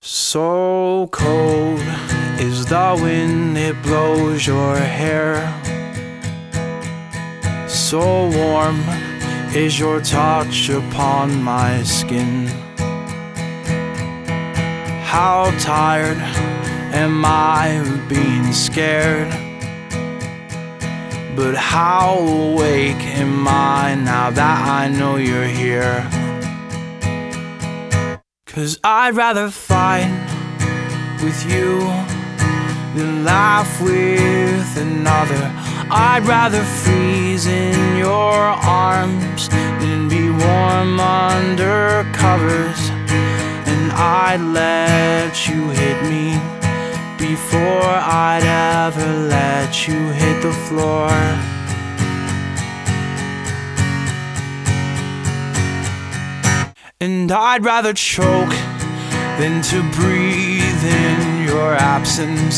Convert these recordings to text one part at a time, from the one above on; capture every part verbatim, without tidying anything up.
So cold is the wind, it blows your hair. So warm is your touch upon my skin. How tired am I of being scared, but how awake am I now that I know you're here? 'Cause I'd rather fight with you than laugh with another. I'd rather freeze in your arms than be warm under covers. And I'd let you hit me before I'd ever let you hit the floor. And I'd rather choke than to breathe in your absence.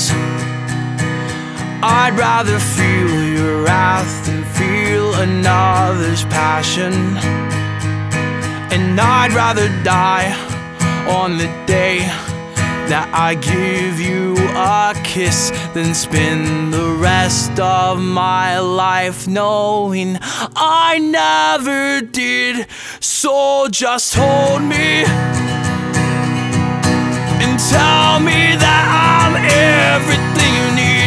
I'd rather feel your wrath than feel another's passion. And I'd rather die on the day that I give you a kiss than spend the rest of my life knowing I never did. So just hold me and tell me that I'm everything you need.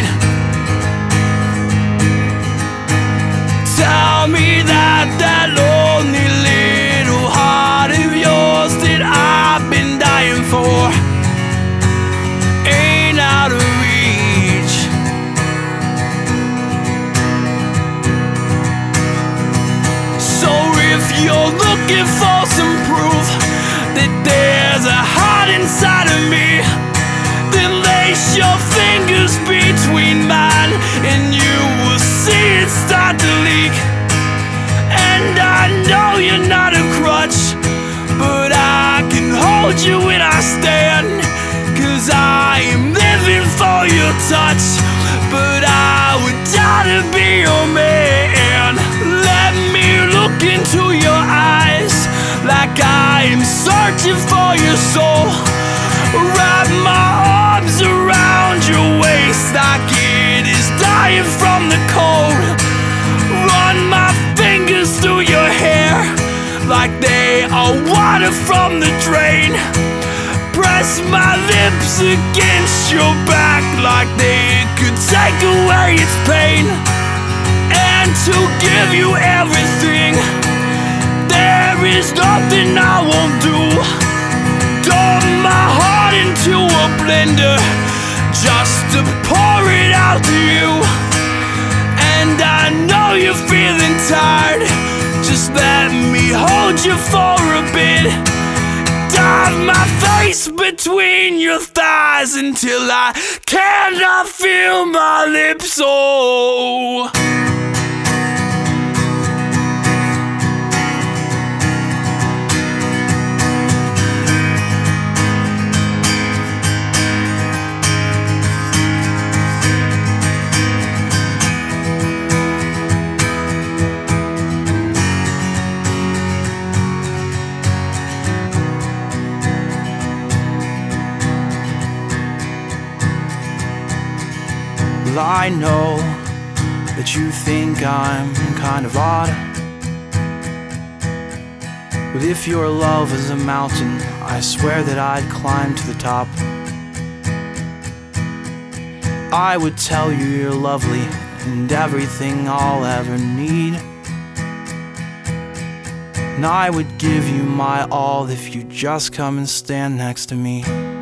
Tell me that that lonely little heart of yours that I've been dying for ain't out of reach. So if you're looking for some proof that there's a heart inside of me, then lace your fingers between mine and you will see it start to leak. And I know you're not a crutch, but I can hold you when I stand. 'Cause I am living for your touch, but I would die to be your man. Let me look into your eyes like I am searching for your soul. Wrap my arms around your waist like it is dying from the cold. Run my fingers through your hair like they are water from the drain. Press my lips against your back like they could take away its pain. And to give you everything, there is nothing I won't do. Dump my heart into a blender just to pour it out to you. And I know you're feeling tired, just let me hold you for a bit. Dive my face between your thighs until I cannot feel my lips. Oh, I know that you think I'm kind of odd, but if your love is a mountain, I swear that I'd climb to the top. I would tell you you're lovely and everything I'll ever need. And I would give you my all if you just come and stand next to me.